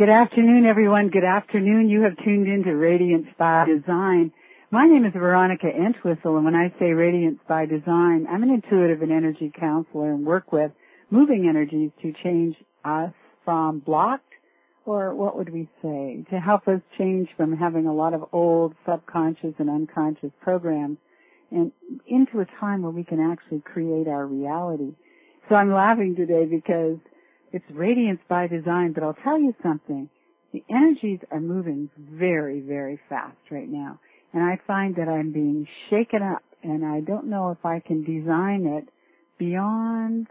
Good afternoon, everyone. Good afternoon. You have tuned into Radiance by Design. My name is Veronica Entwistle, and when I say Radiance by Design, I'm an intuitive and energy counselor and work with moving energies to change us from blocked, or what would we say, to help us change from having a lot of old subconscious and unconscious programs and into a time where we can actually create our reality. So I'm laughing today because it's Radiance by Design, but I'll tell you something. The energies are moving very, very fast right now. And I find that I'm being shaken up, and I don't know if I can design it beyond,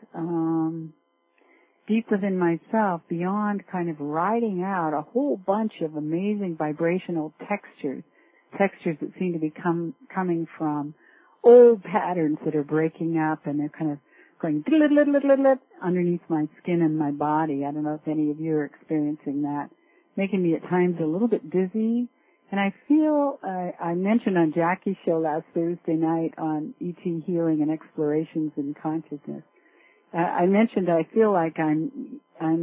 deep within myself, beyond kind of writing out a whole bunch of amazing vibrational textures that seem to be coming from old patterns that are breaking up, and they're kind of going underneath my skin and my body. I don't know if any of you are experiencing that, making me at times a little bit dizzy. And I feel, I mentioned on Jackie's show last Thursday night on ET Healing and Explorations in Consciousness, I mentioned I feel like I'm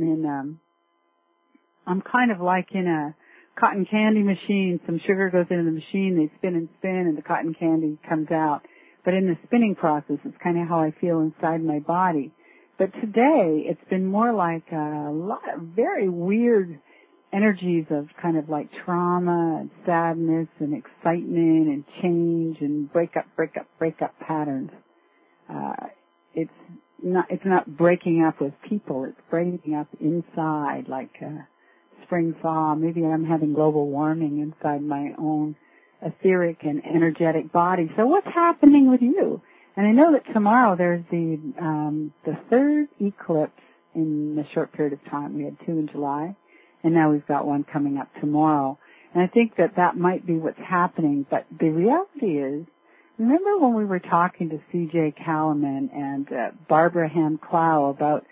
kind of like in a cotton candy machine. Some sugar goes into the machine, they spin and spin, and the cotton candy comes out. But in the spinning process, it's kind of how I feel inside my body. But today, it's been more like a lot of very weird energies of kind of like trauma and sadness and excitement and change and break up patterns. It's not breaking up with people. It's breaking up inside, like spring thaw. Maybe I'm having global warming inside my own etheric and energetic body. So what's happening with you? And I know that tomorrow there's the third eclipse in a short period of time. We had 2 in July, and now we've got one coming up tomorrow. And I think that might be what's happening. But the reality is, remember when we were talking to C.J. Kalaman and Barbara Ham-Clow about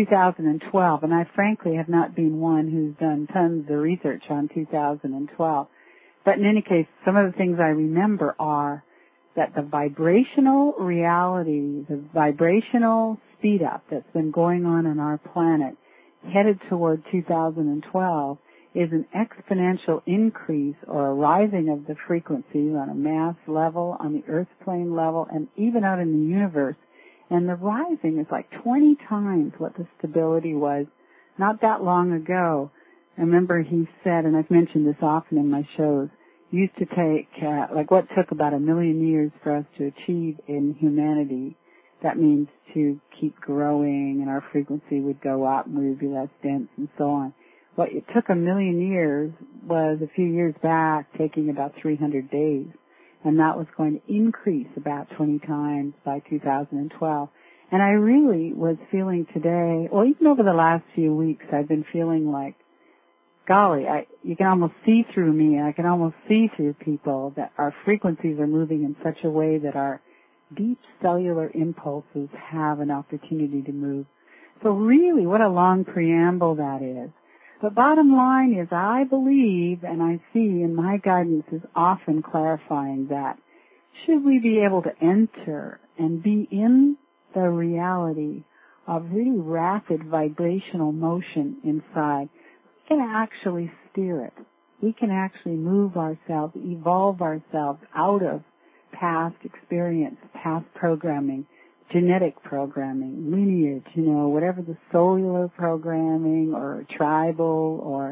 2012, and I frankly have not been one who's done tons of research on 2012. But in any case, some of the things I remember are that the vibrational reality, the vibrational speed up that's been going on our planet headed toward 2012 is an exponential increase or a rising of the frequencies on a mass level, on the earth plane level, and even out in the universe. And the rising is like 20 times what the stability was not that long ago. I remember he said, and I've mentioned this often in my shows, used to take, like what took about 1 million years for us to achieve in humanity. That means to keep growing and our frequency would go up and we would be less dense and so on. What it took 1 million years was a few years back taking about 300 days. And that was going to increase about 20 times by 2012. And I really was feeling today, or even over the last few weeks, I've been feeling like, golly, you can almost see through me. I can almost see through people that our frequencies are moving in such a way that our deep cellular impulses have an opportunity to move. So really, what a long preamble that is. The bottom line is I believe, and I see in my guidance is often clarifying that should we be able to enter and be in the reality of really rapid vibrational motion inside, we can actually steer it. We can actually move ourselves, evolve ourselves out of past experience, past programming, genetic programming, lineage, whatever the cellular programming or tribal or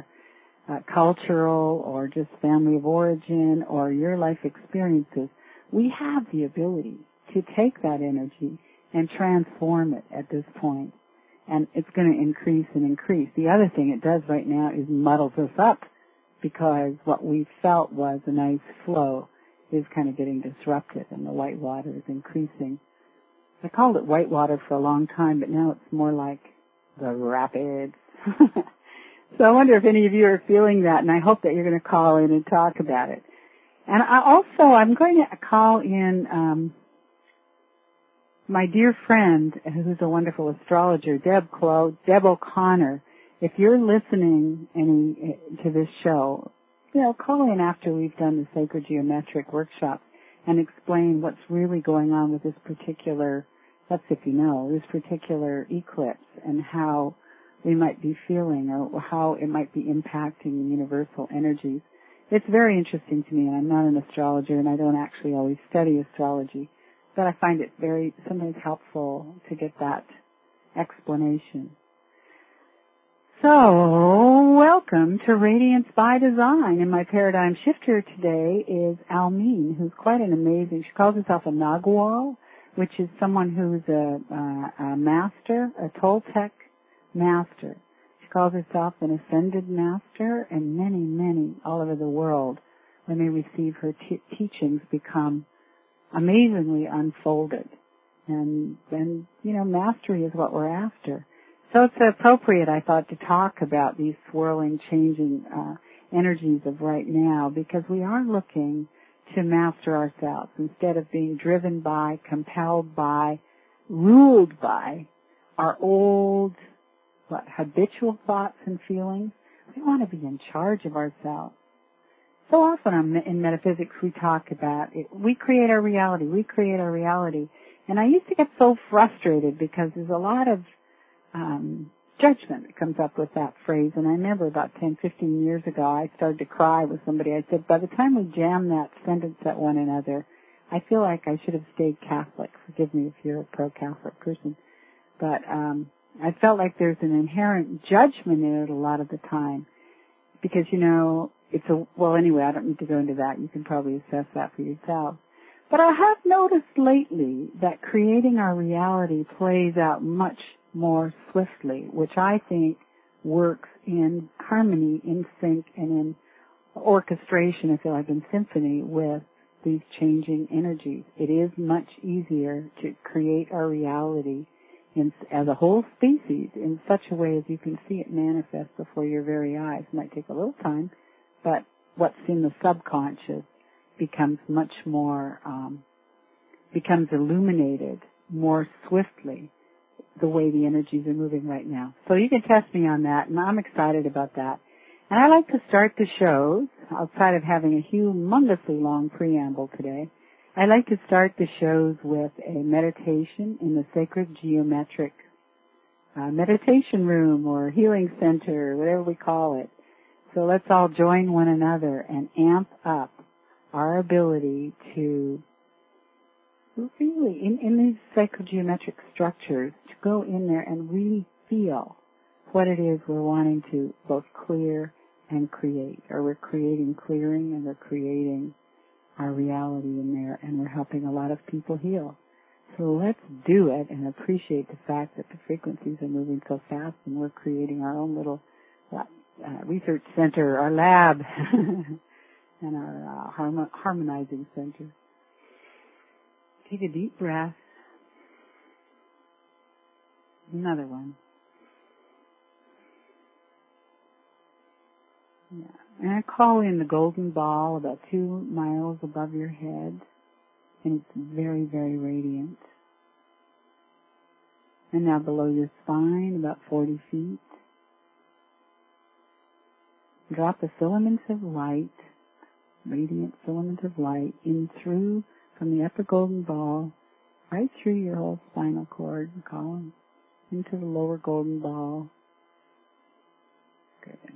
cultural or just family of origin or your life experiences. We have the ability to take that energy and transform it at this point. And it's going to increase and increase. The other thing it does right now is muddles us up because what we felt was a nice flow is kind of getting disrupted and the white water is increasing. I called it white water for a long time, but now it's more like the rapids. So I wonder if any of you are feeling that, and I hope that you're going to call in and talk about it. And I'm going to call in my dear friend, who's a wonderful astrologer, Deb O'Connor. If you're listening to this show, call in after we've done the Sacred Geometric workshop and explain what's really going on with this particular eclipse and how we might be feeling or how it might be impacting the universal energies. It's very interesting to me, and I'm not an astrologer, and I don't actually always study astrology, but I find it very sometimes helpful to get that explanation. So, welcome to Radiance by Design, and my paradigm shifter today is Almeen, who's quite an amazing, she calls herself a Nagual, which is someone who's a master, a Toltec master. She calls herself an ascended master, and many, many all over the world, when they receive her teachings, become amazingly unfolded. And mastery is what we're after. So it's appropriate, I thought, to talk about these swirling, changing energies of right now, because we are looking to master ourselves instead of being driven by, compelled by, ruled by our old, habitual thoughts and feelings. We want to be in charge of ourselves. So often in metaphysics we talk about it. We create our reality. We create our reality. And I used to get so frustrated because there's a lot of judgment that comes up with that phrase. And I remember about 10, 15 years ago, I started to cry with somebody. I said, by the time we jam that sentence at one another, I feel like I should have stayed Catholic. Forgive me if you're a pro-Catholic person. But I felt like there's an inherent judgment in it a lot of the time. Because, anyway, I don't need to go into that. You can probably assess that for yourself. But I have noticed lately that creating our reality plays out much more swiftly, which I think works in harmony, in sync, and in orchestration, if you like, in symphony with these changing energies. It is much easier to create our reality as a whole species in such a way as you can see it manifest before your very eyes. It might take a little time, but what's in the subconscious becomes much more, becomes illuminated more swiftly the way the energies are moving right now. So you can test me on that, and I'm excited about that. And I like to start the shows, outside of having a humongously long preamble today, I like to start the shows with a meditation in the sacred geometric meditation room or healing center, whatever we call it. So let's all join one another and amp up our ability to really, in these psychogeometric structures, to go in there and really feel what it is we're wanting to both clear and create. Or we're creating clearing and we're creating our reality in there, and we're helping a lot of people heal. So let's do it and appreciate the fact that the frequencies are moving so fast, and we're creating our own little research center, our lab, and our harmonizing center. Take a deep breath. Another one. Yeah. And I call in the golden ball about 2 miles above your head, and it's very, very radiant. And now below your spine, about 40 feet. Drop a filament of light, radiant filament of light, in through, from the upper golden ball, right through your whole spinal cord and column, into the lower golden ball. Good.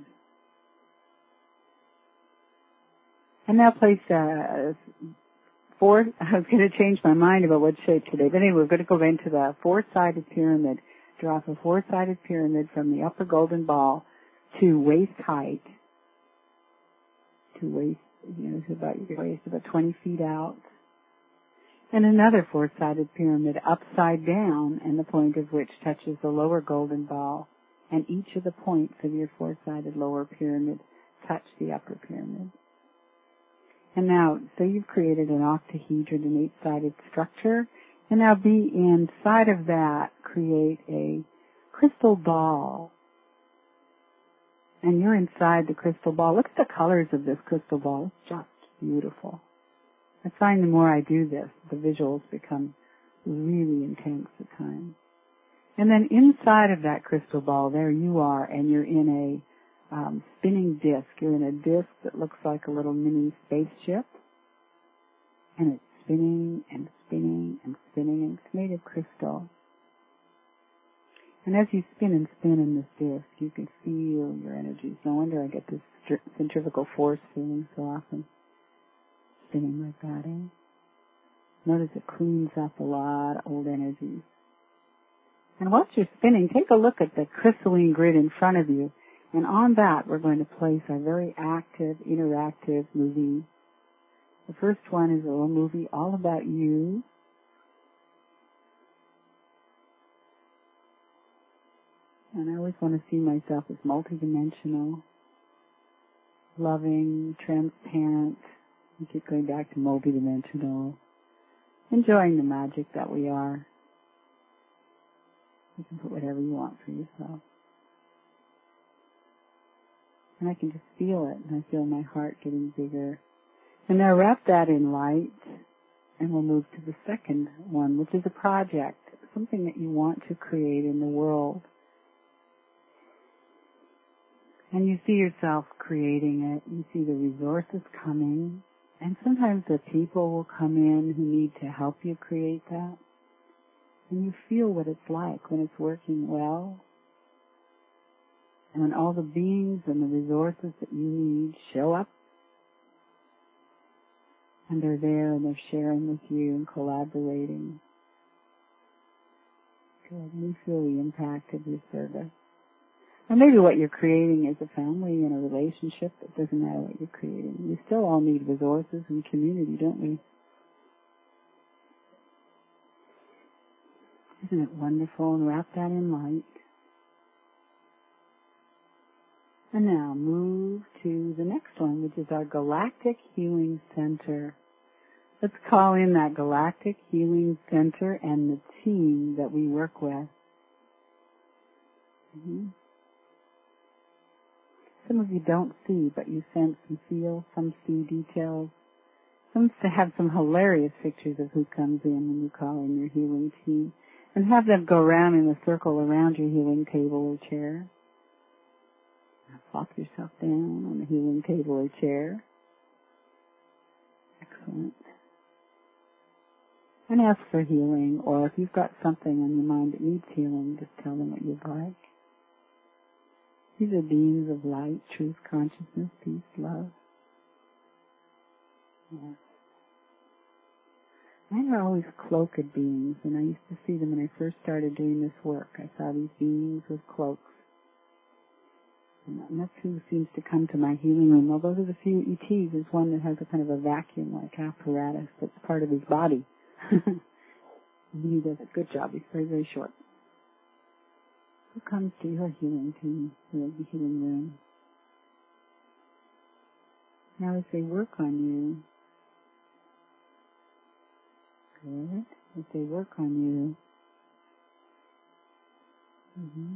And now place I was going to change my mind about what shape today, but anyway, we're going to go into the 4-sided pyramid. Draw a 4-sided pyramid from the upper golden ball to waist height, to waist, to about your waist, about 20 feet out. And another 4-sided pyramid upside down, and the point of which touches the lower golden ball, and each of the points of your 4-sided lower pyramid touch the upper pyramid. And now, so you've created an octahedron, an 8-sided structure, and now be inside of that, create a crystal ball. And you're inside the crystal ball. Look at the colors of this crystal ball. It's just beautiful. I find the more I do this, the visuals become really intense at times. And then inside of that crystal ball, there you are, and you're in a spinning disc. You're in a disc that looks like a little mini spaceship, and it's spinning and spinning and spinning, and it's made of crystal. And as you spin and spin in this disc, you can feel your energies. No wonder I get this centrifugal force feeling so often. Spinning like that, eh? Notice it cleans up a lot of old energies. And whilst you're spinning, take a look at the crystalline grid in front of you. And on that, we're going to place our very active, interactive movie. The first one is a little movie all about you. And I always want to see myself as multidimensional, loving, transparent. I keep going back to multidimensional, enjoying the magic that we are. You can put whatever you want for yourself. And I can just feel it, and I feel my heart getting bigger. And now wrap that in light, and we'll move to the second one, which is a project, something that you want to create in the world. And you see yourself creating it. You see the resources coming. And sometimes the people will come in who need to help you create that. And you feel what it's like when it's working well. And when all the beings and the resources that you need show up. And they're there and they're sharing with you and collaborating. Good. And you feel the impact of your service. And maybe what you're creating is a family and a relationship. It doesn't matter what you're creating. We still all need resources and community, don't we? Isn't it wonderful? And wrap that in light. And now move to the next one, which is our Galactic Healing Center. Let's call in that Galactic Healing Center and the team that we work with. Mm-hmm. Some of you don't see, but you sense and feel. Some see details. Some have some hilarious pictures of who comes in when you call in your healing team. And have them go around in a circle around your healing table or chair. Now plop yourself down on the healing table or chair. Excellent. And ask for healing, or if you've got something on your mind that needs healing, just tell them what you'd like. These are beings of light, truth, consciousness, peace, love. Yes. Mine are always cloaked beings, and I used to see them when I first started doing this work. I saw these beings with cloaks. And that's who seems to come to my healing room. Although there's a few ETs, there's one that has a kind of a vacuum-like apparatus that's part of his body. He does a good job. He's very, very short. Who comes to your healing team, your healing room? Now as they work on you, good. As they work on you,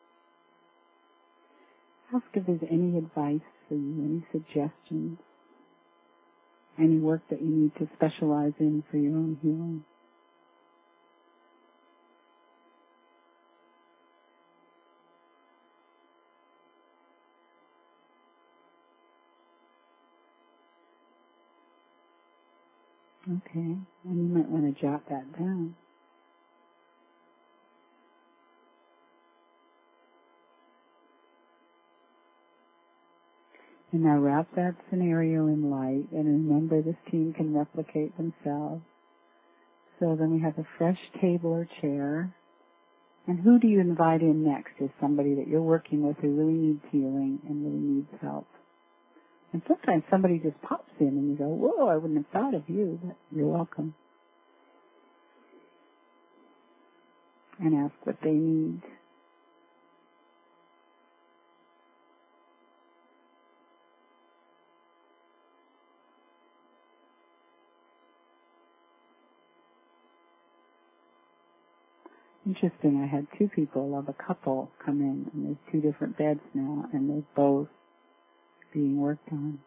ask if there's any advice for you, any suggestions, any work that you need to specialize in for your own healing. Okay, and you might want to jot that down. And now wrap that scenario in light, and remember this team can replicate themselves. So then we have a fresh table or chair. And who do you invite in next is somebody that you're working with who really needs healing and really needs help. And sometimes somebody just pops in and you go, whoa, I wouldn't have thought of you, but you're welcome. And ask what they need. Interesting, I had two people of a couple come in, and there's two different beds now, and they're both being worked on.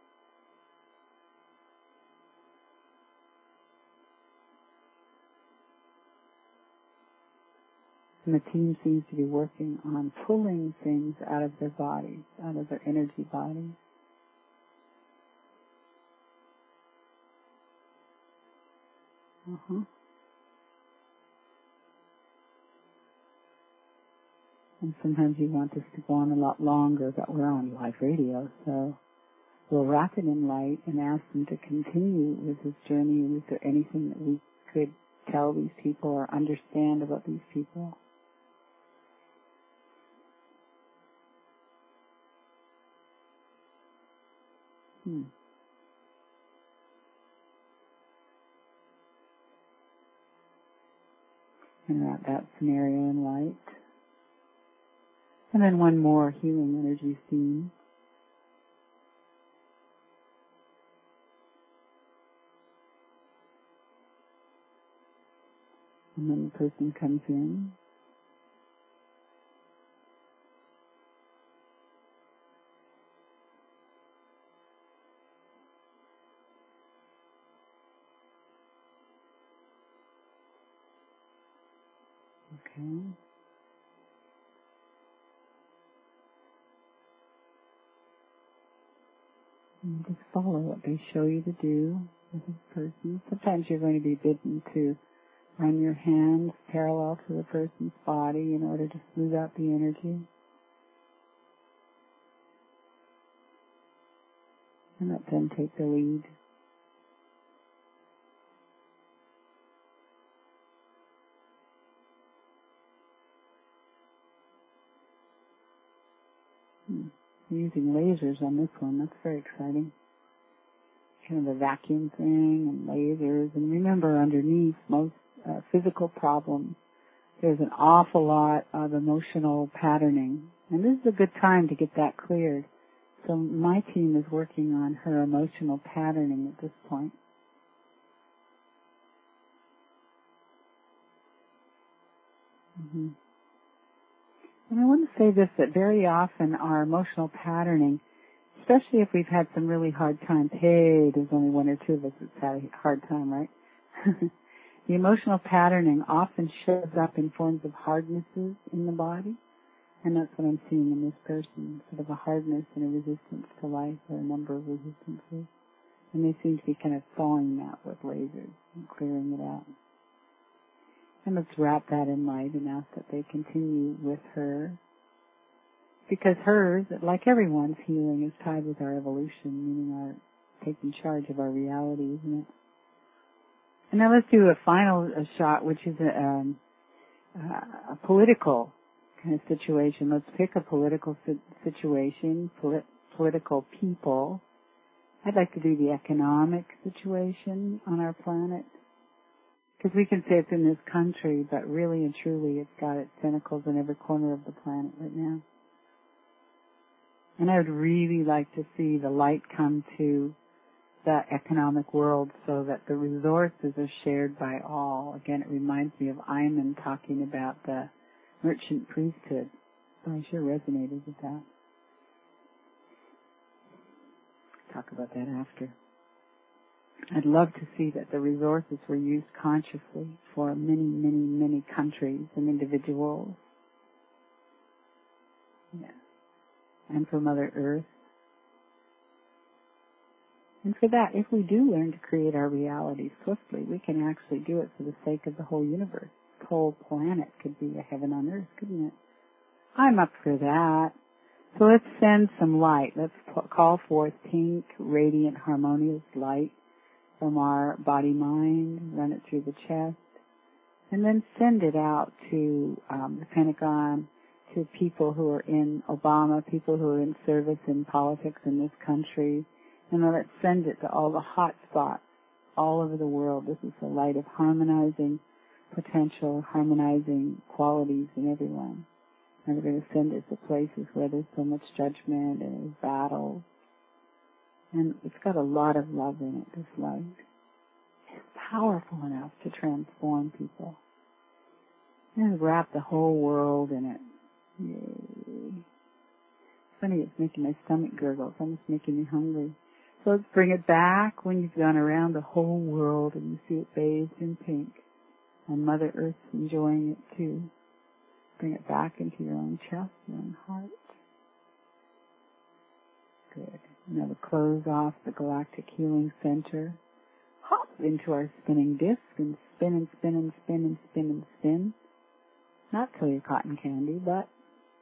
And the team seems to be working on pulling things out of their bodies, out of their energy bodies. And sometimes you want this to go on a lot longer, but we're on live radio, so we'll wrap it in light and ask them to continue with this journey. And is there anything that we could tell these people or understand about these people? And wrap that scenario in light. And then one more healing energy scene. And then the person comes in. Okay. And just follow what they show you to do with this person. Sometimes you're going to be bidden to run your hands parallel to the person's body in order to smooth out the energy. And let them take the lead. Using lasers on this one, that's very exciting. Kind of a vacuum thing and lasers. And remember, underneath most physical problems, there's an awful lot of emotional patterning. And this is a good time to get that cleared. So my team is working on her emotional patterning at this point. And I want to say this, that very often our emotional patterning, especially if we've had some really hard times, hey, there's only one or two of us that's had a hard time, right? The emotional patterning often shows up in forms of hardnesses in the body, and that's what I'm seeing in this person, sort of a hardness and a resistance to life, or a number of resistances. And they seem to be kind of thawing that with lasers and clearing it out. And let's wrap that in light and ask that they continue with her. Because hers, like everyone's healing, is tied with our evolution, meaning our taking charge of our reality, isn't it? And now let's do a final shot, which is a political kind of situation. Let's pick a political situation, political people. I'd like to do the economic situation on our planet. Because we can say it's in this country, but really and truly it's got its tentacles in every corner of the planet right now. And I would really like to see the light come to the economic world so that the resources are shared by all. Again, it reminds me of Ayman talking about the merchant priesthood. So I sure resonated with that. Talk about that after. I'd love to see that the resources were used consciously for many, many, many countries and individuals. Yeah. And for Mother Earth. And for that, if we do learn to create our reality swiftly, we can actually do it for the sake of the whole universe. The whole planet could be a heaven on earth, couldn't it? I'm up for that. So let's send some light. Let's call forth pink, radiant, harmonious light from our body-mind, run it through the chest, and then send it out to the Pentagon, to people who are in Obama, people who are in service in politics in this country, and then let's send it to all the hot spots all over the world. This is the light of harmonizing potential, harmonizing qualities in everyone. And we're going to send it to places where there's so much judgment and there's battles. And it's got a lot of love in it, this light. It's powerful enough to transform people. And wrap the whole world in it. Yay. It's funny, it's making my stomach gurgle. It's almost making me hungry. So let's bring it back when you've gone around the whole world and you see it bathed in pink. And Mother Earth's enjoying it too. Bring it back into your own chest, your own heart. Good. Now we'll close off the Galactic Healing Center. Hop into our spinning disc and spin and spin and spin and spin and spin. Not till you're cotton candy, but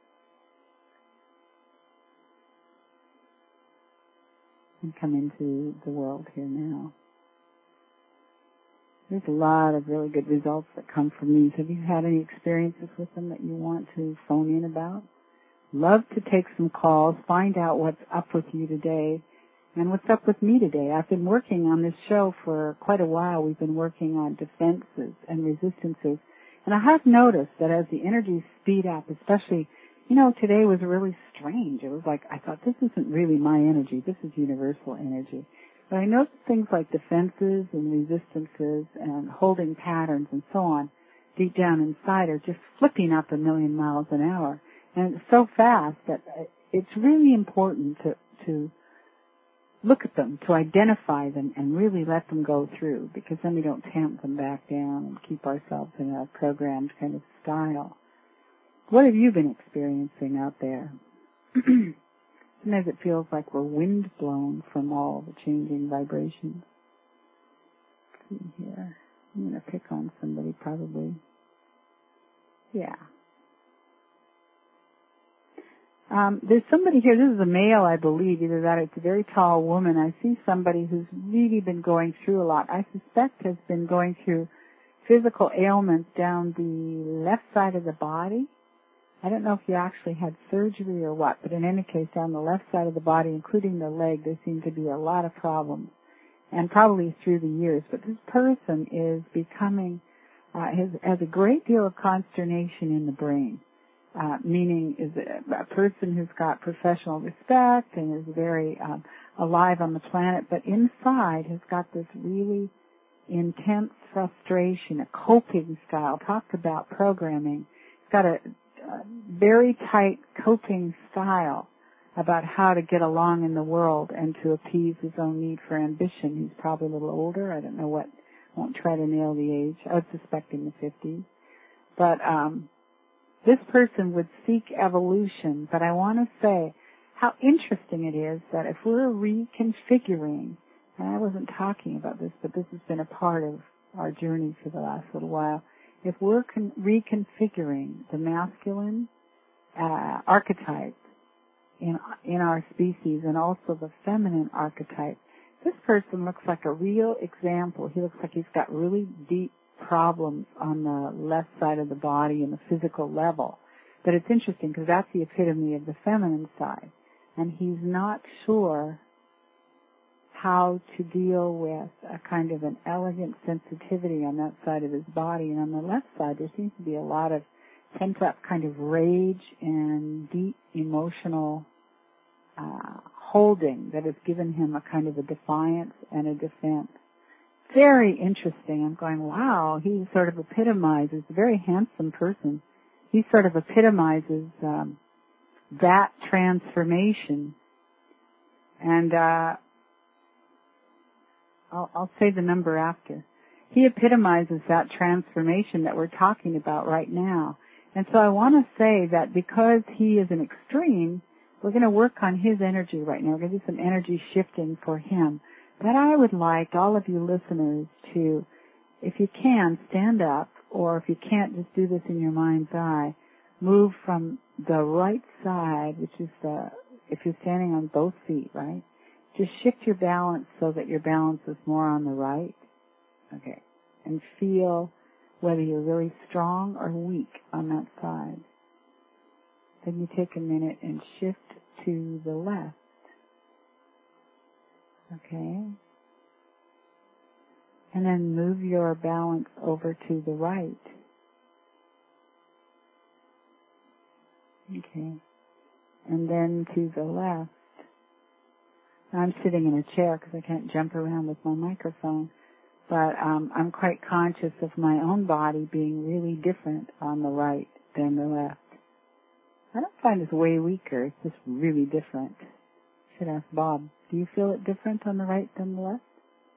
and come into the world here now. There's a lot of really good results that come from these. Have you had any experiences with them that you want to phone in about? Love to take some calls, find out what's up with you today and what's up with me today. I've been working on this show for quite a while. We've been working on defenses and resistances. And I have noticed that as the energies speed up, especially, today was really strange. It was like, I thought, this isn't really my energy. This is universal energy. But I noticed things like defenses and resistances and holding patterns and so on deep down inside are just flipping up 1,000,000 miles an hour. And it's so fast that it's really important to look at them, to identify them, and really let them go through, because then we don't tamp them back down and keep ourselves in a programmed kind of style. What have you been experiencing out there? Sometimes it feels like we're wind blown from all the changing vibrations. Let's see here. I'm going to pick on somebody probably. Yeah. There's somebody here, this is a male, I believe, either that or it's a very tall woman. I see somebody who's really been going through a lot. I suspect has been going through physical ailments down the left side of the body. I don't know if you actually had surgery or what, but in any case, down the left side of the body, including the leg, there seem to be a lot of problems, and probably through the years. But this person is becoming, has a great deal of consternation in the brain. Meaning is a person who's got professional respect and is very alive on the planet, but inside has got this really intense frustration, a coping style. Talked about programming. He's got a very tight coping style about how to get along in the world and to appease his own need for ambition. He's probably a little older. I don't know what. Won't try to nail the age. I would suspect in the 50s. But this person would seek evolution, but I want to say how interesting it is that if we're reconfiguring, and I wasn't talking about this, but this has been a part of our journey for the last little while, if we're reconfiguring the masculine archetype in our species and also the feminine archetype, this person looks like a real example. He looks like he's got really deep problems on the left side of the body and the physical level. But it's interesting because that's the epitome of the feminine side. And he's not sure how to deal with a kind of an elegant sensitivity on that side of his body. And on the left side, there seems to be a lot of pent-up kind of rage and deep emotional holding that has given him a kind of a defiance and a defense. Very interesting. I'm going, wow, he sort of epitomizes, a very handsome person. He sort of epitomizes that transformation. And I'll say the number after. He epitomizes that transformation that we're talking about right now. And so I want to say that because he is an extreme, we're going to work on his energy right now. We're going to do some energy shifting for him. But I would like all of you listeners to, if you can, stand up, or if you can't, just do this in your mind's eye, move from the right side, which is if you're standing on both feet, right? Just shift your balance so that your balance is more on the right. Okay. And feel whether you're really strong or weak on that side. Then you take a minute and shift to the left. Okay. And then move your balance over to the right. Okay. And then to the left. Now I'm sitting in a chair because I can't jump around with my microphone. But I'm quite conscious of my own body being really different on the right than the left. I don't find it's way weaker. It's just really different. Should ask Bob. Do you feel it different on the right than the left?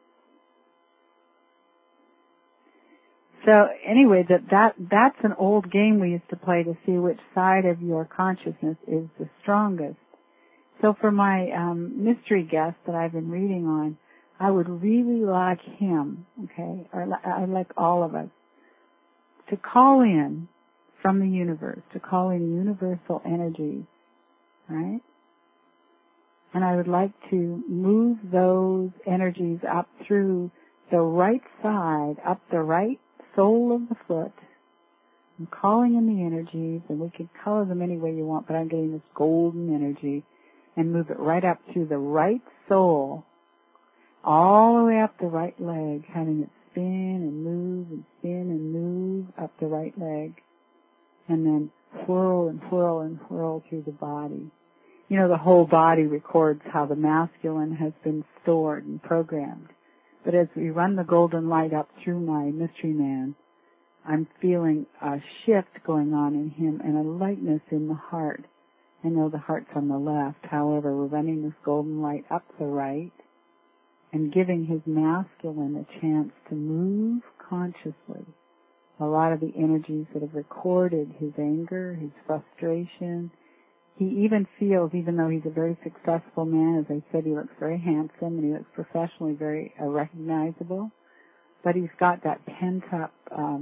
So anyway, that's an old game we used to play to see which side of your consciousness is the strongest. So for my mystery guest that I've been reading on, I would really like him, okay, or I'd like all of us, to call in from the universe, to call in universal energies, right? And I would like to move those energies up through the right side, up the right sole of the foot. I'm calling in the energies, and we can color them any way you want, but I'm getting this golden energy, and move it right up through the right sole, all the way up the right leg, having it spin and move and spin and move up the right leg, and then whirl and whirl and whirl through the body. You know, the whole body records how the masculine has been stored and programmed. But as we run the golden light up through my mystery man, I'm feeling a shift going on in him and a lightness in the heart. I know the heart's on the left. However, we're running this golden light up the right and giving his masculine a chance to move consciously. A lot of the energies that have recorded his anger, his frustration. He even feels, even though he's a very successful man, as I said, he looks very handsome and he looks professionally very recognizable, but he's got that pent-up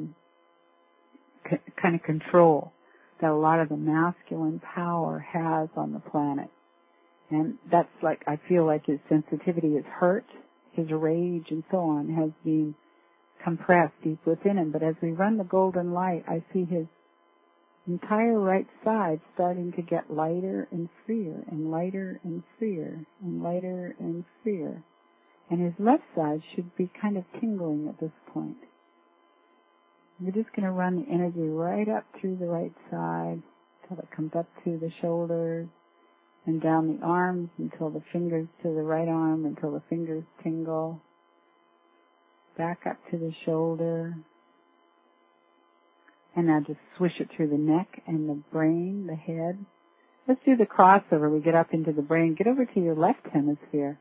kind of control that a lot of the masculine power has on the planet. And that's like, I feel like his sensitivity is hurt, his rage and so on has been compressed deep within him. But as we run the golden light, I see his entire right side starting to get lighter and freer and lighter and freer and lighter and freer. And his left side should be kind of tingling at this point. We're just going to run the energy right up through the right side until it comes up to the shoulders and down the arms until the fingers to the right arm, until the fingers tingle. Back up to the shoulder. And now just swish it through the neck and the brain, the head. Let's do the crossover. We get up into the brain. Get over to your left hemisphere.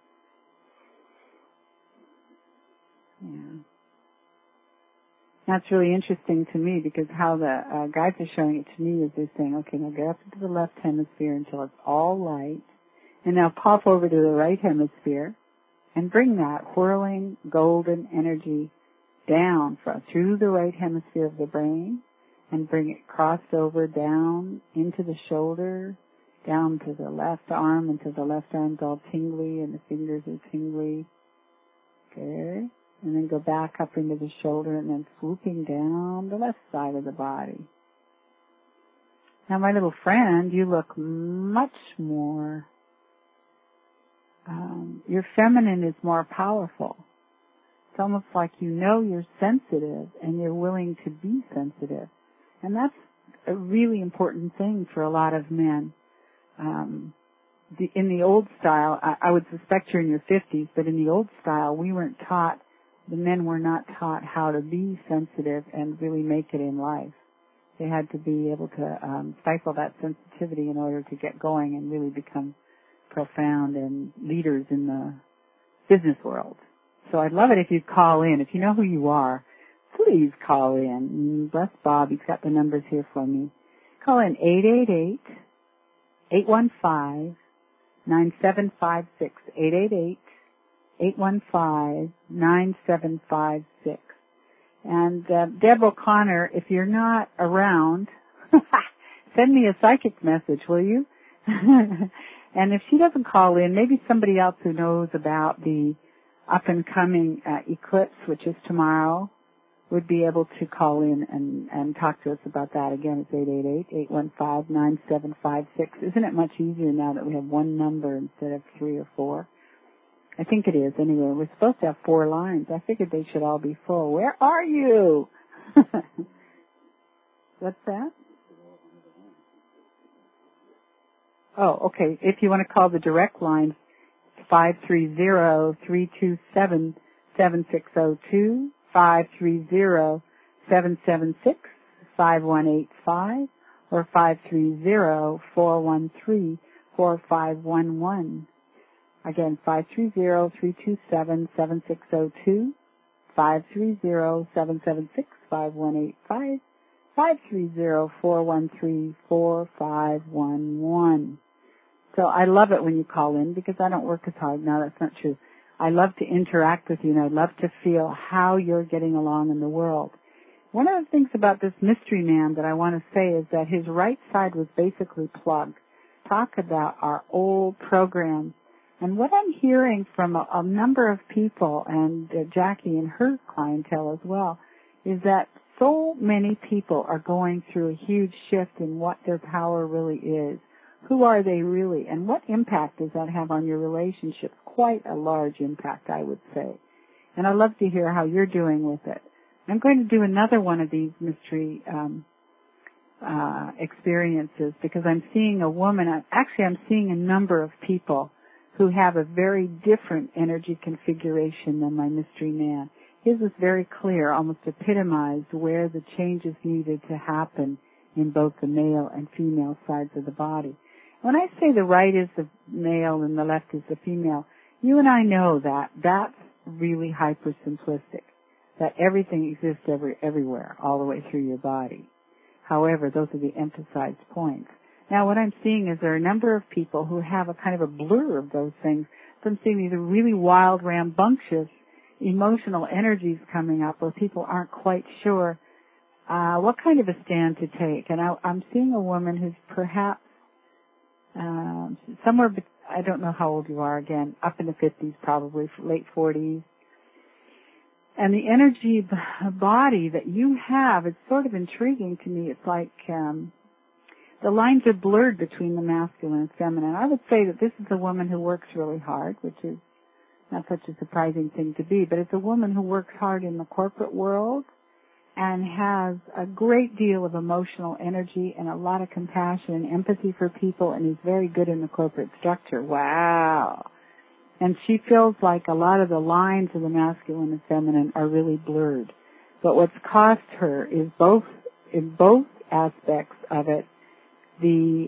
Yeah. That's really interesting to me because how the guides are showing it to me is they're saying, okay, now get up into the left hemisphere until it's all light. And now pop over to the right hemisphere and bring that whirling golden energy down through the right hemisphere of the brain and bring it crossed over down into the shoulder, down to the left arm until the left arm's all tingly and the fingers are tingly. Okay. And then go back up into the shoulder and then swooping down the left side of the body. Now, my little friend, you look much more, your feminine is more powerful. It's almost like you know you're sensitive and you're willing to be sensitive. And that's a really important thing for a lot of men. In the old style, I would suspect you're in your 50s, but in the old style, the men were not taught how to be sensitive and really make it in life. They had to be able to stifle that sensitivity in order to get going and really become profound and leaders in the business world. So I'd love it if you'd call in. If you know who you are, please call in. Bless Bob. He's got the numbers here for me. Call in 888-815-9756. 888-815-9756. And Deb O'Connor, if you're not around, send me a psychic message, will you? And if she doesn't call in, maybe somebody else who knows about the up-and-coming eclipse, which is tomorrow, would be able to call in and talk to us about that. Again, it's 888-815-9756. Isn't it much easier now that we have one number instead of 3 or 4? I think it is. Anyway, we're supposed to have 4 lines. I figured they should all be full. Where are you? What's that? Oh, okay. If you want to call the direct line, 530-327-7602, 530-776-5185, or 530-413-4511. Again, 530-327-7602, 530-776-5185, 530-413-4511. So I love it when you call in because I don't work as hard. No, that's not true. I love to interact with you and I love to feel how you're getting along in the world. One of the things about this mystery man that I want to say is that his right side was basically plugged. Talk about our old programs And what I'm hearing from a number of people, and Jackie and her clientele as well, is that so many people are going through a huge shift in what their power really is. Who are they really? And what impact does that have on your relationships? Quite a large impact, I would say. And I'd love to hear how you're doing with it. I'm going to do another one of these mystery experiences because I'm seeing a woman. I'm seeing a number of people who have a very different energy configuration than my mystery man. His is very clear, almost epitomized where the changes needed to happen in both the male and female sides of the body. When I say the right is the male and the left is the female, you and I know that that's really hyper simplistic, that everything exists everywhere, all the way through your body. However, those are the emphasized points. Now, what I'm seeing is there are a number of people who have a kind of a blur of those things. So I'm seeing these really wild, rambunctious, emotional energies coming up where people aren't quite sure what kind of a stand to take. And I'm seeing a woman who's perhaps somewhere, I don't know how old you are, again, up in the 50s probably, late 40s. And the energy body that you have, it's sort of intriguing to me. It's like the lines are blurred between the masculine and feminine. I would say that this is a woman who works really hard, which is not such a surprising thing to be, but it's a woman who works hard in the corporate world and has a great deal of emotional energy and a lot of compassion and empathy for people, and is very good in the corporate structure. Wow. And she feels like a lot of the lines of the masculine and feminine are really blurred. But what's cost her is both, in both aspects of it, the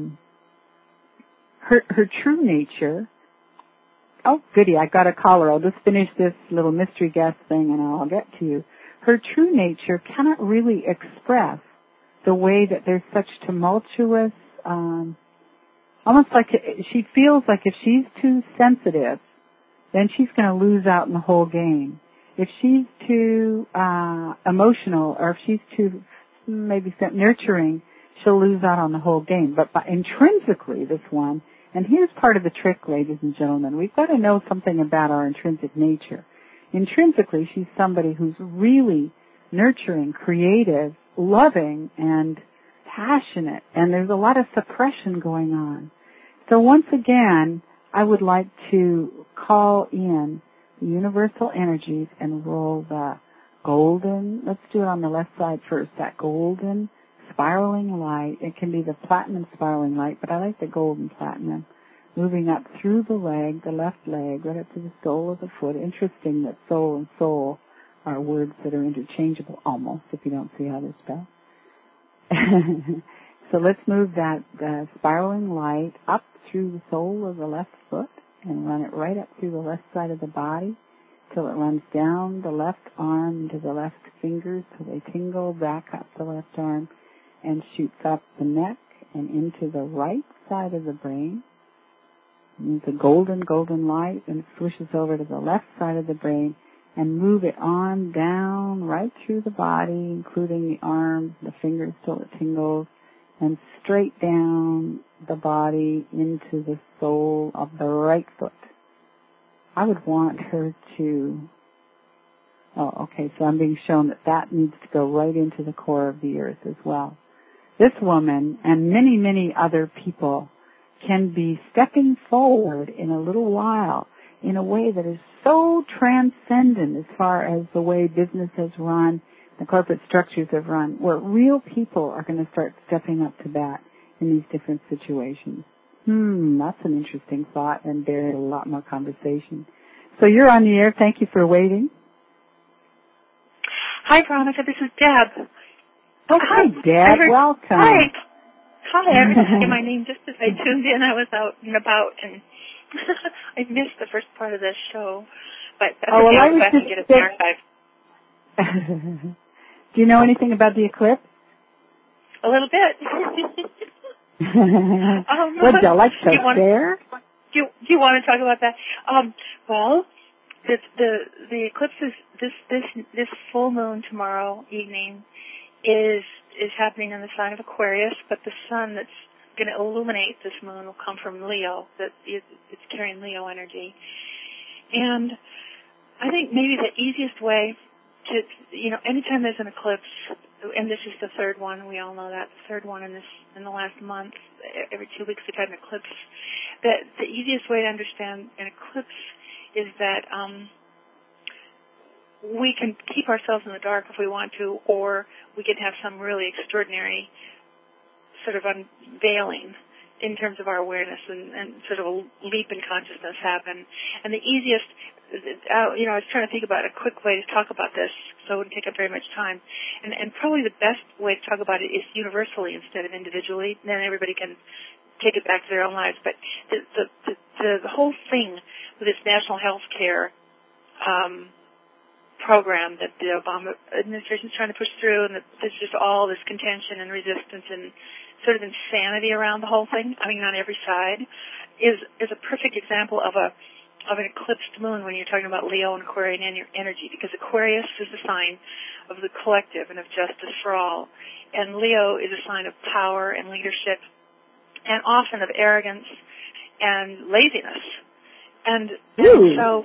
her true nature. Oh, goody, I got a caller. I'll just finish this little mystery guest thing and I'll get to you. Her true nature cannot really express the way that there's such tumultuous, almost like she feels like if she's too sensitive, then she's going to lose out in the whole game. If she's too emotional, or if she's too maybe nurturing, she'll lose out on the whole game. But intrinsically, this one, and here's part of the trick, ladies and gentlemen, we've got to know something about our intrinsic nature. Intrinsically, she's somebody who's really nurturing, creative, loving, and passionate, and there's a lot of suppression going on. So once again, I would like to call in the universal energies and roll the golden, let's do it on the left side first, that golden spiraling light. It can be the platinum spiraling light, but I like the golden platinum, moving up through the leg, the left leg, right up to the sole of the foot. Interesting that soul and soul are words that are interchangeable almost, if you don't see how they're spelled. So let's move that spiraling light up through the sole of the left foot and run it right up through the left side of the body till it runs down the left arm into the left fingers till they tingle back up the left arm and shoots up the neck and into the right side of the brain. And it's a golden light, and it swishes over to the left side of the brain and move it on down right through the body, including the arms, the fingers till it tingles, and straight down the body into the sole of the right foot. I would want her to, so I'm being shown that needs to go right into the core of the earth as well. This woman and many, many other people can be stepping forward in a little while in a way that is so transcendent as far as the way business has run, the corporate structures have run, where real people are going to start stepping up to bat in these different situations. That's an interesting thought and bears a lot more conversation. So you're on the air. Thank you for waiting. Hi, Veronica. This is Deb. Oh, hi, Deb. Welcome. Hi. I heard you say my name just as I tuned in. I was out and about, and I missed the first part of the show. But that's okay. I was just get it archived. Do you know anything about the eclipse? A little bit. Would you like to share? Do you want to talk about that? Well, the eclipse is this full moon tomorrow evening is happening in the sign of Aquarius, but the sun that's going to illuminate this moon will come from Leo. That it's carrying Leo energy. And I think maybe the easiest way to, anytime there's an eclipse, and this is the third one, we all know that, the third one in the last month, every 2 weeks we've had an eclipse, that the easiest way to understand an eclipse is that we can keep ourselves in the dark if we want to, or we can have some really extraordinary sort of unveiling in terms of our awareness and sort of a leap in consciousness happen. And the easiest, I was trying to think about a quick way to talk about this so it wouldn't take up very much time. And probably the best way to talk about it is universally instead of individually. Then everybody can take it back to their own lives. But the whole thing with this national health care program that the Obama administration is trying to push through, and there's just all this contention and resistance and sort of insanity around the whole thing, on every side, is a perfect example of an eclipsed moon when you're talking about Leo and Aquarian energy, because Aquarius is the sign of the collective and of justice for all, and Leo is a sign of power and leadership, and often of arrogance and laziness. And so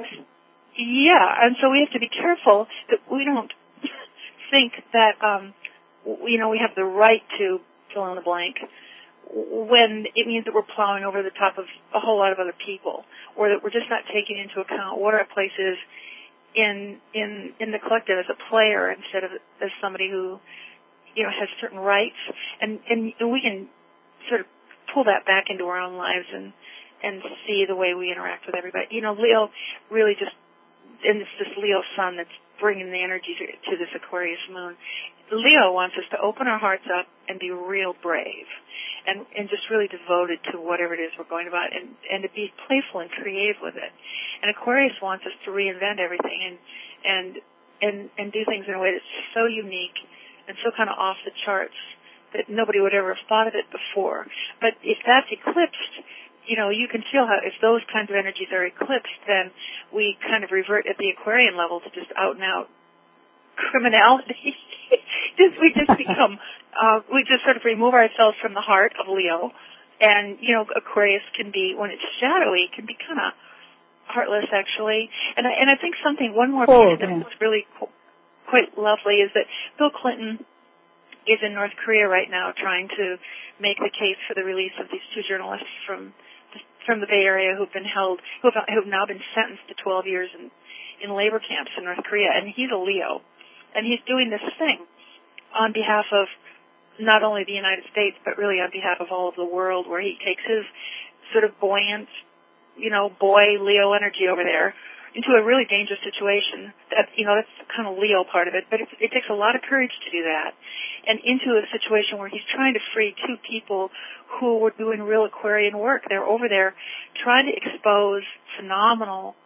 we have to be careful that we don't think that, we have the right to fill in the blank when it means that we're plowing over the top of a whole lot of other people, or that we're just not taking into account what our place is in the collective as a player instead of as somebody who, has certain rights. And we can sort of pull that back into our own lives and see the way we interact with everybody. Leo really just, and it's this Leo sun that's bringing the energy to this Aquarius moon. Leo wants us to open our hearts up and be real brave and just really devoted to whatever it is we're going about and to be playful and creative with it. And Aquarius wants us to reinvent everything and do things in a way that's so unique and so kind of off the charts that nobody would ever have thought of it before. But if that's eclipsed, you can feel how if those kinds of energies are eclipsed, then we kind of revert at the Aquarian level to just out and out criminality. We just become, we just sort of remove ourselves from the heart of Leo. And, Aquarius can be, when it's shadowy, can be kind of heartless, actually. And I think one more piece that's really quite lovely is that Bill Clinton is in North Korea right now trying to make the case for the release of these two journalists from the Bay Area who have now been sentenced to 12 years in labor camps in North Korea. And he's a Leo. And he's doing this thing on behalf of not only the United States, but really on behalf of all of the world, where he takes his sort of buoyant, boy Leo energy over there into a really dangerous situation. That's kind of Leo part of it, but it takes a lot of courage to do that. And into a situation where he's trying to free two people who were doing real Aquarian work. They're over there trying to expose phenomenally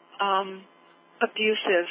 abusive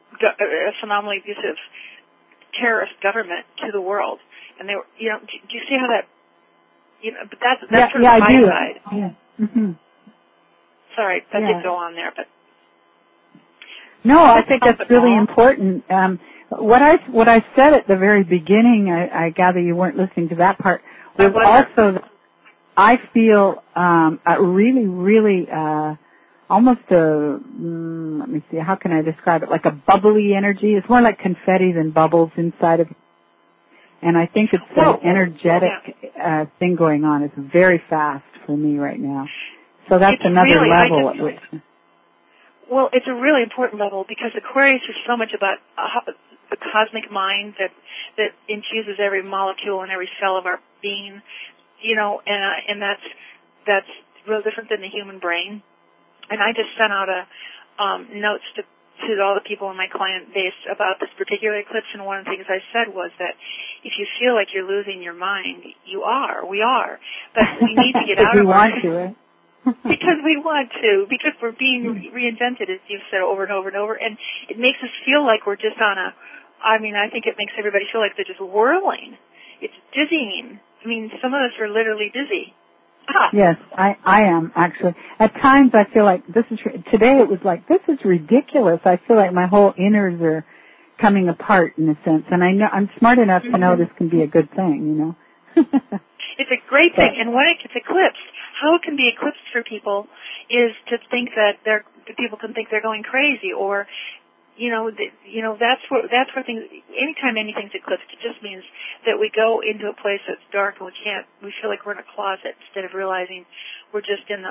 terrorist government to the world. And they were, do you see how that, but that's sort of my side. Yeah. Mm-hmm. Sorry, that did go on there, but. No, I think that's really important. What I said at the very beginning, I gather you weren't listening to that part, was also that I feel a really, really almost let me see, how can I describe it, like a bubbly energy. It's more like confetti than bubbles inside of it. And I think it's an energetic thing going on. It's very fast for me right now. So that's another level at which... Well, it's a really important level because Aquarius is so much about the cosmic mind that infuses every molecule and every cell of our being, and that's real different than the human brain. And I just sent out notes to all the people in my client base about this particular eclipse, and one of the things I said was that if you feel like you're losing your mind, we are, but we need to get out of it. Because we want to, because we're being reinvented, as you've said over and over and over, and it makes us feel like we're just I think it makes everybody feel like they're just whirling. It's dizzying. Some of us are literally dizzy. Yes, I am, actually. At times I feel like today it was like, this is ridiculous. I feel like my whole innards are coming apart in a sense, and I know I'm smart enough to know this can be a good thing, It's a great thing. And when it gets eclipsed, how it can be eclipsed for people is to think that people can think they're going crazy, or that's where things. Anytime anything's eclipsed, it just means that we go into a place that's dark and we feel like we're in a closet instead of realizing we're just in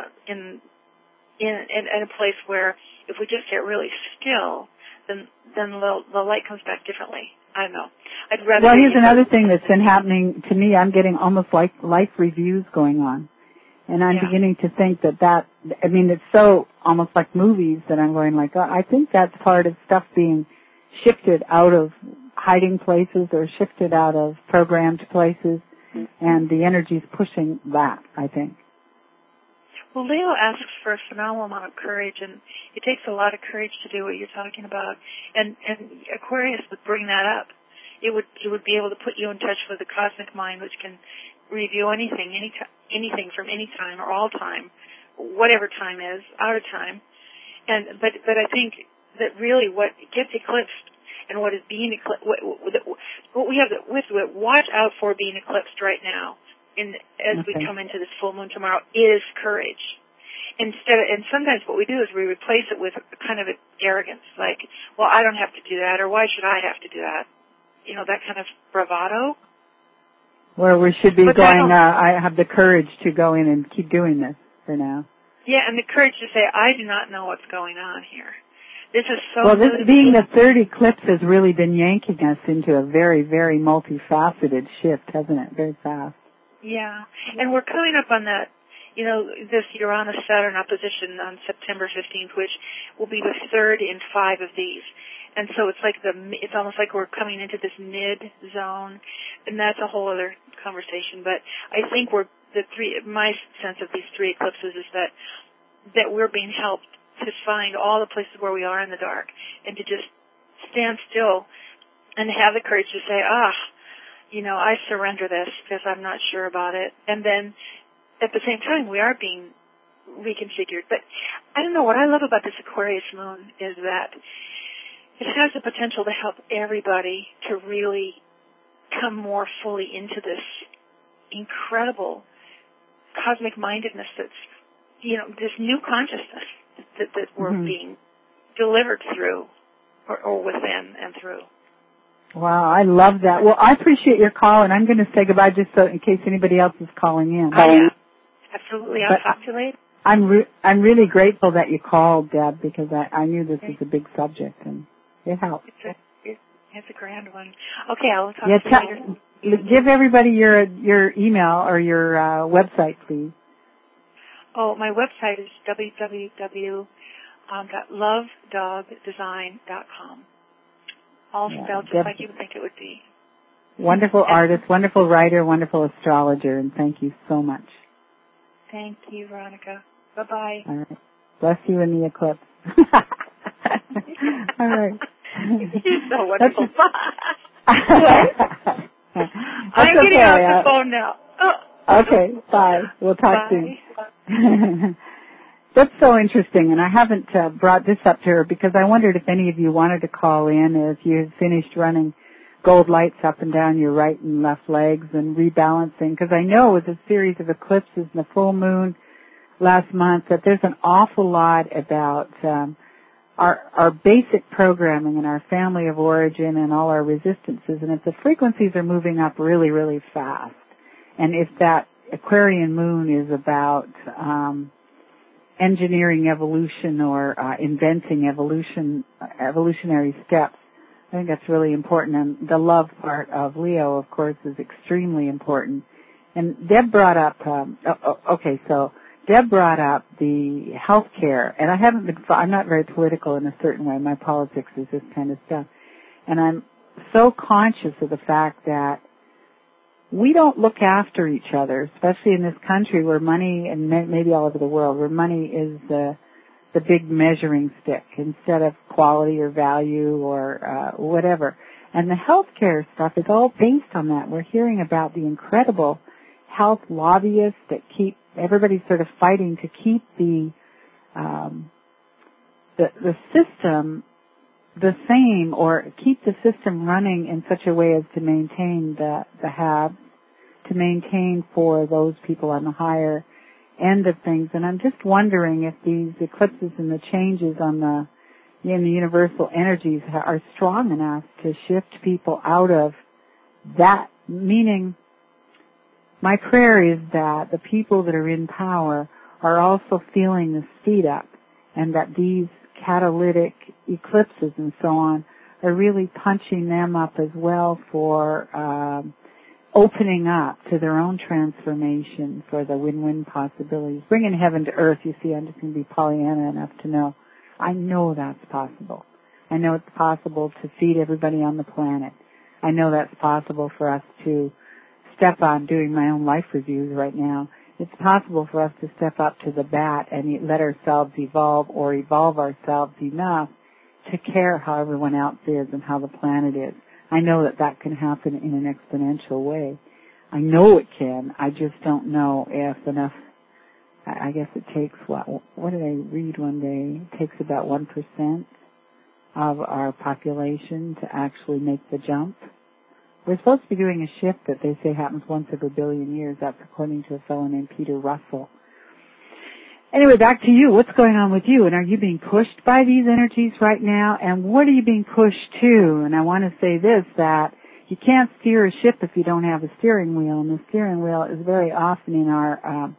a place where if we just get really still, then the light comes back differently. I don't know. I'd rather. Well, here's another thing that's been happening to me. I'm getting almost like life reviews going on. And I'm beginning to think it's so almost like movies that I'm going like, I think that's part of stuff being shifted out of hiding places or shifted out of programmed places, and the energy's pushing that, I think. Well, Leo asks for a phenomenal amount of courage, and it takes a lot of courage to do what you're talking about. And Aquarius would bring that up. It would be able to put you in touch with the cosmic mind, which can review anything from any time or all time, whatever time is, out of time. But I think that really what gets eclipsed and what is being eclipsed, what we have to watch out for being eclipsed right now, as we come into this full moon tomorrow, is courage. And sometimes what we do is we replace it with kind of arrogance, like, well, I don't have to do that, or why should I have to do that? That kind of bravado. Where we should be going, I have the courage to go in and keep doing this for now. Yeah, and the courage to say, I do not know what's going on here. This is so... Well, this being the third eclipse has really been yanking us into a very, very multifaceted shift, hasn't it? Very fast. Yeah, and we're coming up on that, this Uranus-Saturn opposition on September 15th, which will be the third in 5 of these. And so it's almost like we're coming into this mid-zone, and that's a whole other conversation. But I think my sense of these 3 eclipses is that we're being helped to find all the places where we are in the dark and to just stand still and have the courage to say, I surrender this because I'm not sure about it. And then at the same time, we are being reconfigured. But I don't know, what I love about this Aquarius moon is that it has the potential to help everybody to really come more fully into this incredible cosmic mindedness that's, this new consciousness that we're being delivered through or within and through. Wow, I love that. Well, I appreciate your call, and I'm going to say goodbye just so in case anybody else is calling in. Yeah, absolutely. I'll talk to you later. I'm really grateful that you called, Deb, because I knew this was a big subject, and it helped. It's a grand one. Okay, I'll talk to you later. Give everybody your email or your website, please. Oh, my website is www.lovedogdesign.com. All spelled just like you would think it would be. Wonderful artist, wonderful writer, wonderful astrologer, and thank you so much. Thank you, Veronica. Bye-bye. All right. Bless you in the eclipse. All right. You're so wonderful. I'm getting off the phone now. Oh. Okay, bye. We'll talk soon. That's so interesting, and I haven't brought this up to her because I wondered if any of you wanted to call in if you had finished running gold lights up and down your right and left legs and rebalancing, because I know with a series of eclipses and the full moon last month that there's an awful lot about our basic programming and our family of origin and all our resistances, and if the frequencies are moving up really, really fast, and if that Aquarian moon is about engineering evolution or inventing evolutionary steps, I think that's really important. And the love part of Leo, of course, is extremely important. And Deb brought up, Deb brought up the health care, and I'm not very political in a certain way. My politics is this kind of stuff. And I'm so conscious of the fact that we don't look after each other, especially in this country where money, and maybe all over the world, where money is the big measuring stick instead of quality or value or whatever. And the healthcare stuff is all based on that. We're hearing about the incredible health lobbyists that keep everybody's sort of fighting to keep the system the same or keep the system running in such a way as to maintain the haves to maintain for those people on the higher end of things. And I'm just wondering if these eclipses and the changes on in the universal energies are strong enough to shift people out of that. Meaning, my prayer is that the people that are in power are also feeling the speed up, and that these catalytic eclipses and so on are really punching them up as well for opening up to their own transformation for the win-win possibilities. Bringing heaven to earth, you see, I'm just going to be Pollyanna enough to know. I know that's possible. I know it's possible to feed everybody on the planet. I know that's possible for us to step on, doing my own life reviews right now. It's possible for us to step up to the bat and let ourselves evolve or evolve ourselves enough to care how everyone else is and how the planet is. I know that can happen in an exponential way. I know it can. I just don't know if enough. I guess it takes, what did I read one day? It takes about 1% of our population to actually make the jump. We're supposed to be doing a shift that they say happens once every billion years. That's according to a fellow named Peter Russell. Anyway, back to you. What's going on with you? And are you being pushed by these energies right now? And what are you being pushed to? And I want to say this, that you can't steer a ship if you don't have a steering wheel. And the steering wheel is very often in our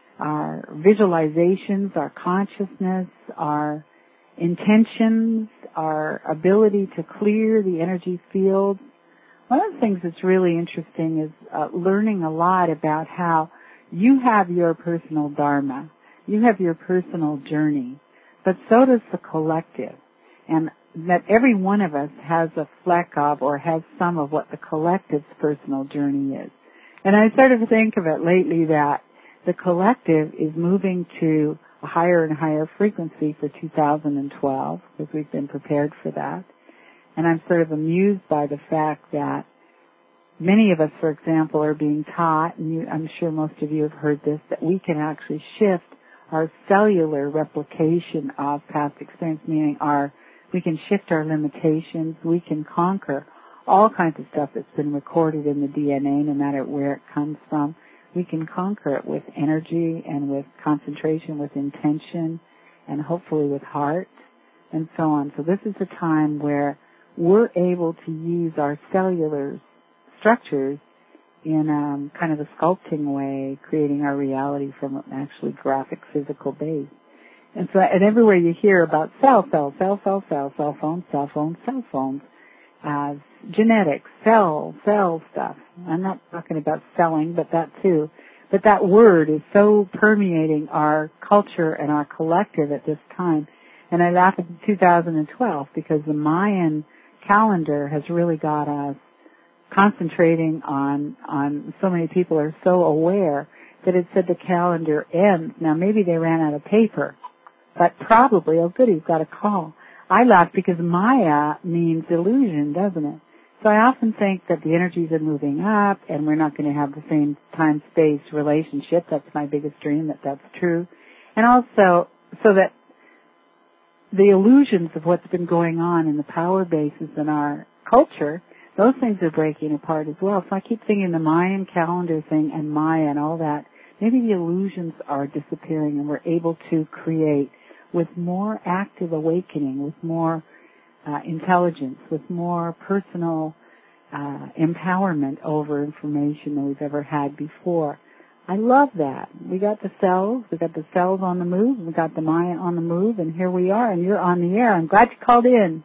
visualizations, our consciousness, our intentions, our ability to clear the energy fields. One of the things that's really interesting is learning a lot about how you have your personal dharma. You have your personal journey, but so does the collective, and that every one of us has a fleck of or has some of what the collective's personal journey is. And I started to think of it lately that the collective is moving to a higher and higher frequency for 2012, because we've been prepared for that. And I'm sort of amused by the fact that many of us, for example, are being taught, and I'm sure most of you have heard this, that we can actually shift our cellular replication of past experience, meaning we can shift our limitations, we can conquer all kinds of stuff that's been recorded in the DNA, no matter where it comes from. We can conquer it with energy and with concentration, with intention, and hopefully with heart, and so on. So this is a time where we're able to use our cellular structures in kind of a sculpting way, creating our reality from an actually graphic physical base. And so, and everywhere you hear about cell phones, genetics, cell stuff. I'm not talking about selling, but that too. But that word is so permeating our culture and our collective at this time. And I laugh at 2012 because the Mayan calendar has really got us concentrating on so many people are so aware that it said the calendar ends. Now maybe they ran out of paper, but probably, oh good, he's got a call. I laugh because Maya means illusion, doesn't it? So I often think that the energies are moving up and we're not going to have the same time-space relationship. That's my biggest dream, that's true. And also so that the illusions of what's been going on in the power bases in our culture, those things are breaking apart as well. So I keep thinking the Mayan calendar thing and Maya and all that, maybe the illusions are disappearing and we're able to create with more active awakening, with more intelligence, with more personal empowerment over information than we've ever had before. I love that. We got the cells on the move, we got the Maya on the move, and here we are, and you're on the air. I'm glad you called in.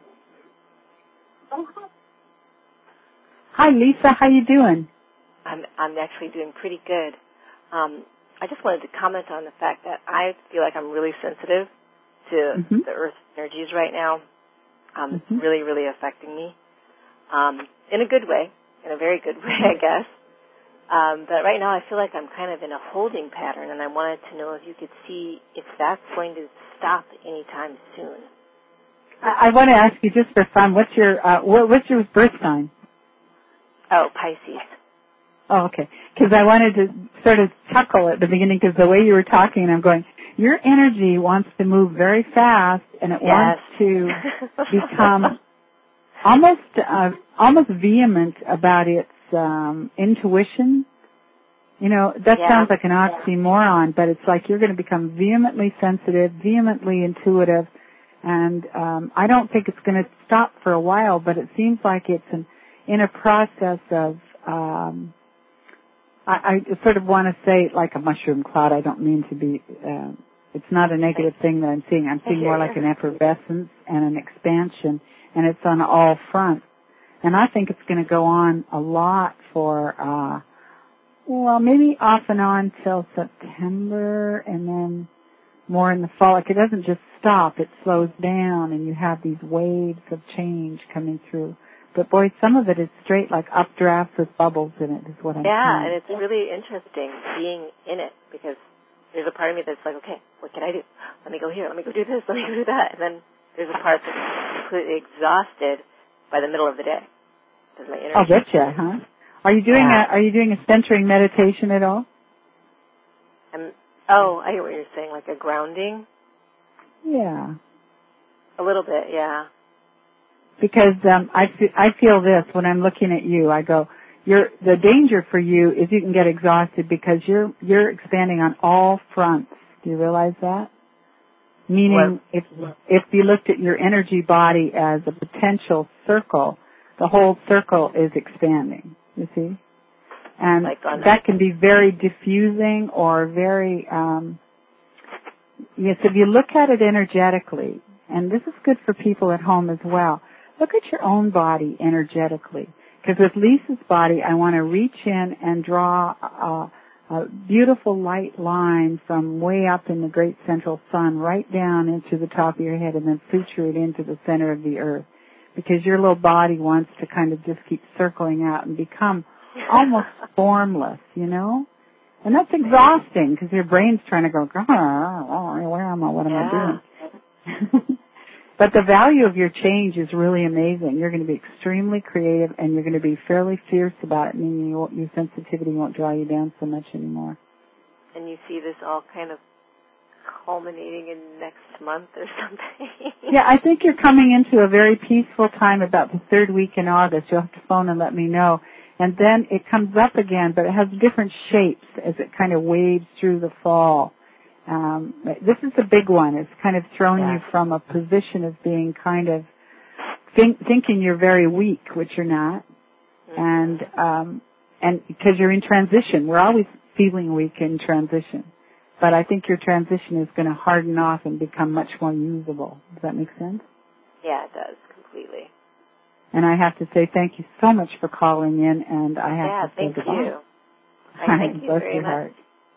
Hi, Lisa. How you doing? I'm actually doing pretty good. I just wanted to comment on the fact that I feel like I'm really sensitive to the Earth's energies right now. It's really, really affecting me in a good way, in a very good way, I guess. But right now I feel like I'm kind of in a holding pattern, and I wanted to know if you could see if that's going to stop anytime soon. I want to ask you just for fun, what's your birth sign? Oh, Pisces. Oh, okay. Because I wanted to sort of chuckle at the beginning because the way you were talking, I'm going, your energy wants to move very fast and it wants to become almost vehement about its intuition You know, that sounds like an oxymoron, but it's like you're going to become vehemently sensitive, vehemently intuitive, and I don't think it's going to stop for a while, but it seems like it's in a process of, I sort of want to say like a mushroom cloud. I don't mean to be, it's not a negative thing that I'm seeing. I'm seeing more like an effervescence and an expansion, and it's on all fronts. And I think it's going to go on a lot for, well, maybe off and on till September, and then more in the fall. Like it doesn't just stop, it slows down, and you have these waves of change coming through. But boy, some of it is straight like updrafts with bubbles in it, is what I'm saying. Yeah, and it's really interesting being in it, because there's a part of me that's like, okay, what can I do? Let me go here, let me go do this, let me go do that. And then there's a part that's completely exhausted by the middle of the day. My energy. I'll bet you, huh? Are you doing a centering meditation at all? I hear what you're saying, like a grounding? Yeah. A little bit, yeah. Because I feel this when I'm looking at you. I go, the danger for you is you can get exhausted because you're expanding on all fronts. Do you realize that? Meaning, if you looked at your energy body as a potential circle, the whole circle is expanding. You see? And that can be very diffusing or very, yes, if you look at it energetically, and this is good for people at home as well, look at your own body energetically. Because with Lisa's body, I want to reach in and draw a beautiful light line from way up in the great central sun right down into the top of your head and then suture it into the center of the earth. Because your little body wants to kind of just keep circling out and become almost formless, you know? And that's exhausting because your brain's trying to go, where am I? What am I doing? But the value of your change is really amazing. You're going to be extremely creative, and you're going to be fairly fierce about it, meaning your sensitivity won't draw you down so much anymore. And you see this all kind of culminating in next month or something? Yeah, I think you're coming into a very peaceful time about the third week in August. You'll have to phone and let me know. And then it comes up again, but it has different shapes as it kind of waves through the fall. This is a big one. It's kind of thrown you from a position of being kind of thinking you're very weak, which you're not, and because you're in transition. We're always feeling weak in transition, but I think your transition is going to harden off and become much more usable. Does that make sense? Yeah, it does completely. And I have to say thank you so much for calling in, and I have to say thank goodbye. you. Thank you very much. Heart.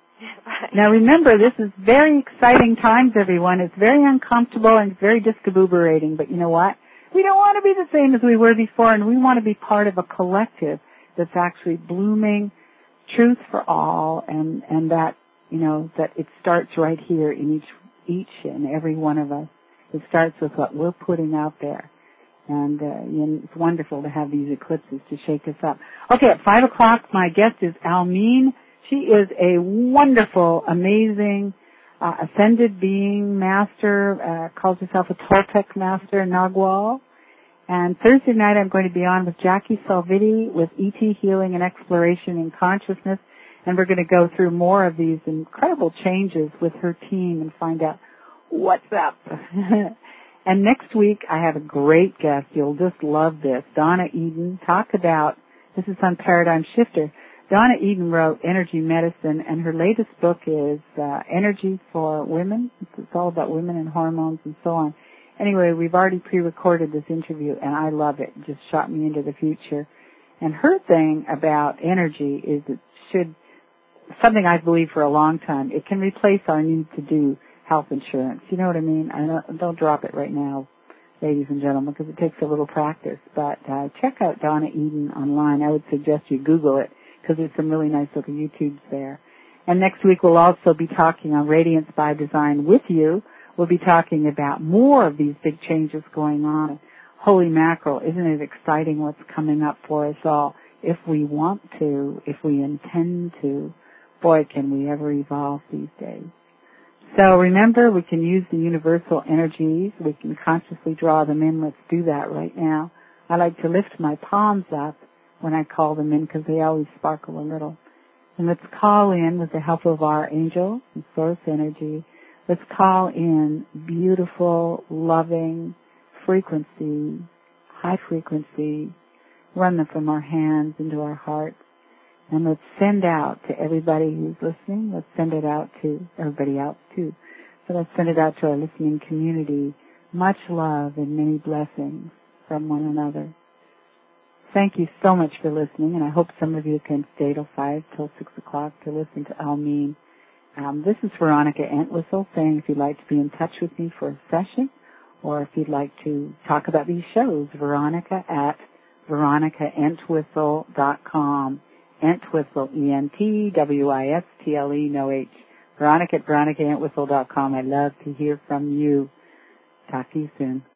Now remember, this is very exciting times, everyone. It's very uncomfortable and it's very discombobulating, but you know what? We don't want to be the same as we were before, and we want to be part of a collective that's actually blooming truth for all, and that, you know, that it starts right here in each and every one of us. It starts with what we're putting out there. And it's wonderful to have these eclipses to shake us up. Okay, at 5 o'clock, my guest is Almeen. She is a wonderful, amazing, ascended being master, calls herself a Toltec master, Nagual. And Thursday night I'm going to be on with Jackie Salviti with ET Healing and Exploration in Consciousness. And we're going to go through more of these incredible changes with her team and find out what's up. And next week I have a great guest. You'll just love this. Donna Eden. Talk about, this is on Paradigm Shifter. Donna Eden wrote Energy Medicine, and her latest book is Energy for Women. It's all about women and hormones and so on. Anyway, we've already pre-recorded this interview, and I love it. It just shot me into the future. And her thing about energy is it should, something I've believed for a long time, it can replace our need to do health insurance. You know what I mean? Don't drop it right now, ladies and gentlemen, because it takes a little practice. But check out Donna Eden online. I would suggest you Google it, because there's some really nice little YouTubes there. And next week we'll also be talking on Radiance by Design with you. We'll be talking about more of these big changes going on. Holy mackerel, isn't it exciting what's coming up for us all? If we want to, if we intend to, boy, can we ever evolve these days. So remember, we can use the universal energies. We can consciously draw them in. Let's do that right now. I like to lift my palms up when I call them in because they always sparkle a little. And let's call in, with the help of our angel and source energy, let's call in beautiful, loving frequency, high frequency, run them from our hands into our hearts. And let's send out to everybody who's listening. Let's send it out to everybody else too. So let's send it out to our listening community. Much love and many blessings from one another. Thank you so much for listening, and I hope some of you can stay till 6 o'clock to listen to Almeen. This is Veronica Entwistle saying if you'd like to be in touch with me for a session, or if you'd like to talk about these shows, Veronica at veronicaentwistle.com. Entwistle, E-N-T-W-I-S-T-L-E, no H. Veronica at veronicaentwistle.com. I love to hear from you. Talk to you soon.